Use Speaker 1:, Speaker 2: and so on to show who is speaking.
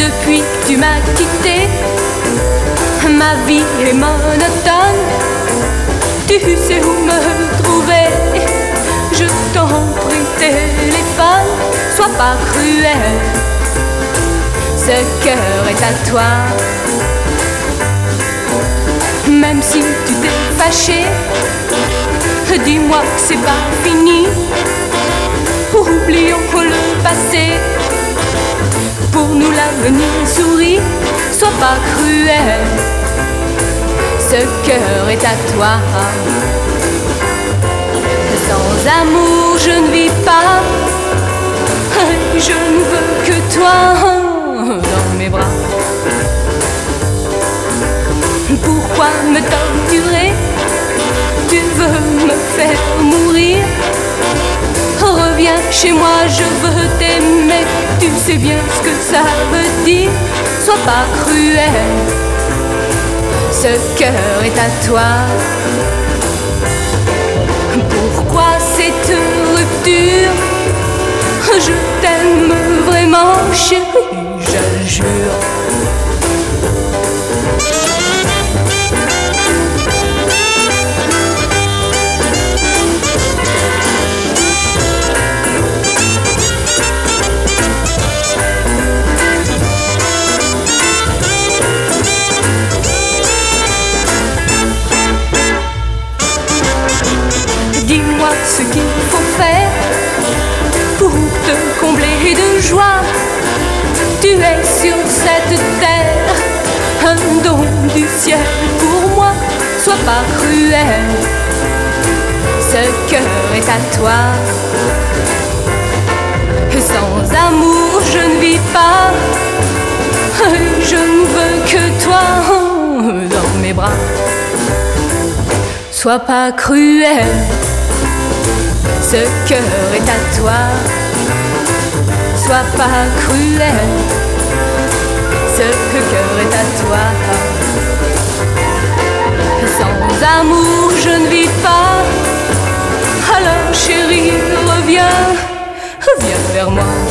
Speaker 1: Depuis que tu m'as quitté, ma vie est monotone. Tu sais où me trouver, je t'en prie téléphone. Sois pas cruel, ce cœur est à toi. Même si tu t'es fâché, dis-moi que c'est pas fini. Oublions le passé, pour nous l'avenir sourit. Sois pas cruel, ce cœur est à toi. Sans amour je ne vis pas, je ne veux que toi dans mes bras. Pourquoi me torturer? Tu veux me faire mourir? Reviens chez moi, je veux t'aimer. Tu sais bien ce que ça veut dire. Sois pas cruel, ce cœur est à toi. Pourquoi cette rupture? Je t'aime vraiment, chérie, je le jure. Dis-moi ce qu'il faut faire pour te combler de joie. Tu es sur cette terre, un don du ciel pour moi. Sois pas cruel, ce cœur est à toi. Sans amour je ne vis pas, je ne veux que toi dans mes bras. Sois pas cruel, ce cœur est à toi. Sois pas cruel, ce cœur est à toi. Sans amour je ne vis pas, alors chérie reviens, reviens vers moi.